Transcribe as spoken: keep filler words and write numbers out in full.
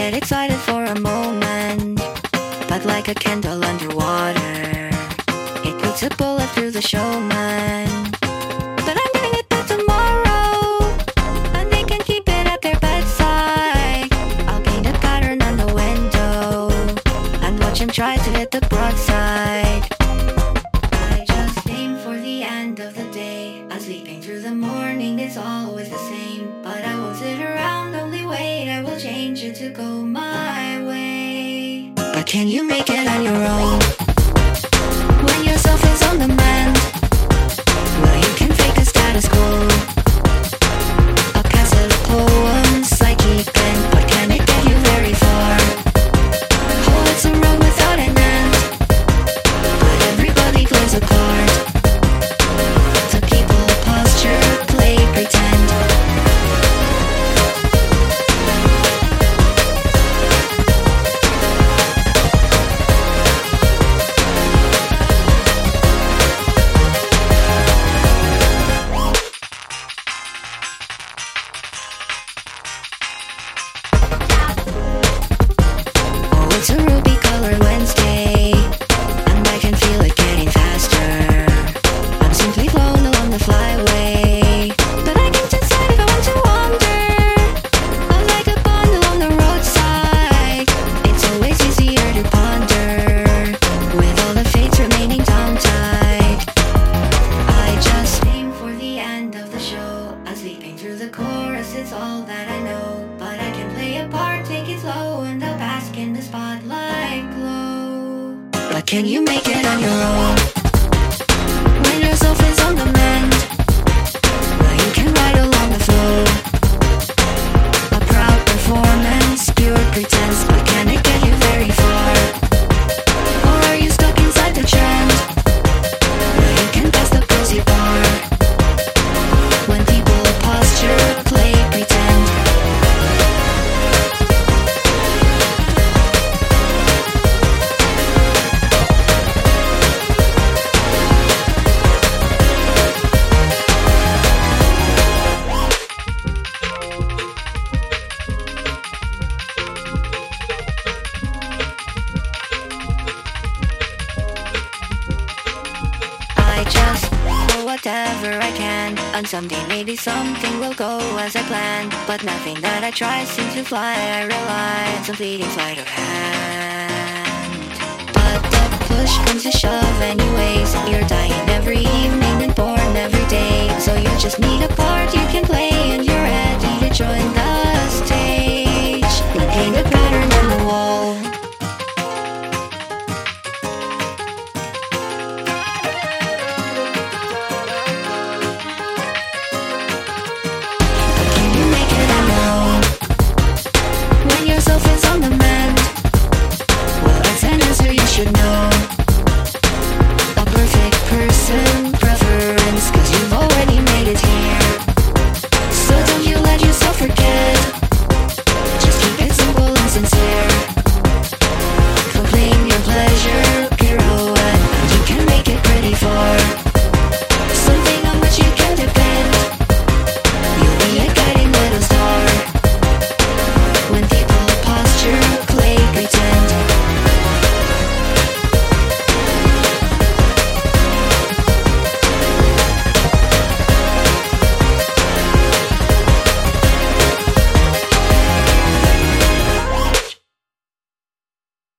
get excited for a moment, but like a candle underwater, it puts a bullet through the showman. But I'm giving it back tomorrow, and they can keep it at their bedside. I'll paint a pattern on the window and watch him try to hit the broadside. I just aim for the end of the day, and sleeping through the morning is always the same. But I won't sit around, only wait, I will change it to go my way. But can you make it on your own when yourself is on the mend? Well, you can fake a status quo, a passive poem, psychic bend, but can it get you very far? Oh, it's a road without an end, but everybody plays a part. So people posture, play, pretend. It's a ruby colored Wednesday, and I can feel it getting faster. I'm simply flown along the flyway, but I can decide if I want to wander. I'm like a bond along the roadside. It's always easier to ponder with all the fates remaining down tight. I just aim for the end of the show. I'm sleeping through the chorus, it's all that I know. But I can play a part, take it slow, and I'll bask in the spotlight glow. But can you make it on your own when yourself is on the mend? Well, you can ride along the flow, a proud performance, pure pretense. But can it get you very far? Or are you stuck inside the trend? Well, you can pass the cozy bar when people posture, play, pretend. I just do whatever I can, and someday maybe something will go as I planned. But nothing that I try seems to fly. I rely on some fleeting sleight of hand. But the push comes to shove anyways. You're dying every evening and born every day. So you just need a part you can play, and you're ready to join the stage. And paint a pattern on the wall. Yourself is on the map.